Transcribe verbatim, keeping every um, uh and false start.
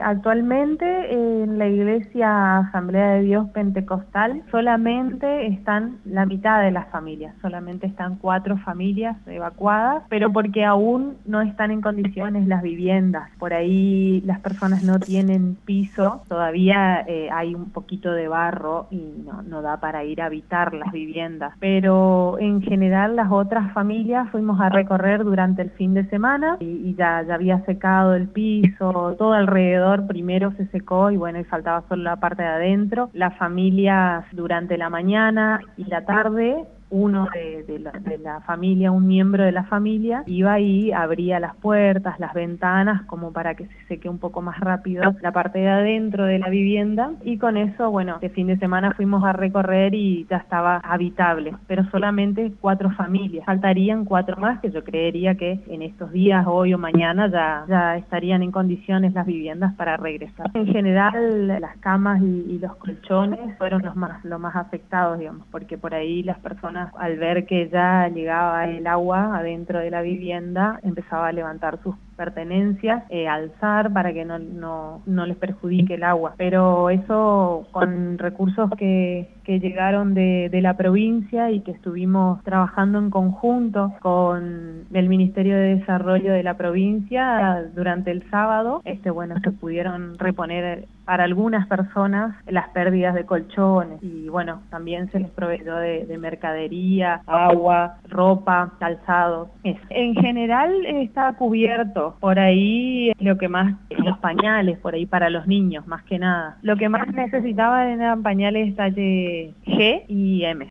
actualmente en la Iglesia Asamblea de Dios Pentecostal solamente están la mitad de las familias, solamente están cuatro familias evacuadas, pero porque aún no están en condiciones las viviendas. Por ahí las personas no tienen piso, todavía eh, hay un poquito de barro y no, no da para ir a habitar las viviendas. Pero en general las otras familias fuimos a recorrer durante el fin de semana y, y ya, ya había secado el piso, todo alrededor primero se secó y bueno, y faltaba solo la parte de adentro. Las familias durante la mañana y la tarde, uno de, de, la, de la familia, un miembro de la familia, iba y abría las puertas, las ventanas, como para que se seque un poco más rápido la parte de adentro de la vivienda, y con eso, bueno, este fin de semana fuimos a recorrer y ya estaba habitable, pero solamente cuatro familias. Faltarían cuatro más, que yo creería que en estos días, hoy o mañana, ya, ya estarían en condiciones las viviendas para regresar. En general, las camas y, y los colchones fueron los más, los más afectados, digamos, porque por ahí las personas, al ver que ya llegaba el agua adentro de la vivienda, empezaba a levantar sus pertenencias, eh, alzar para que no, no, no les perjudique el agua. Pero eso con recursos que, que llegaron de, de la provincia y que estuvimos trabajando en conjunto con el Ministerio de Desarrollo de la provincia durante el sábado, este bueno, se pudieron reponer para algunas personas las pérdidas de colchones y bueno, también se les proveyó de, de mercadería, agua, ropa, calzados. En general está cubierto. Por ahí lo que más, los pañales, por ahí para los niños, más que nada. Lo que más necesitaban eran pañales talle G y M.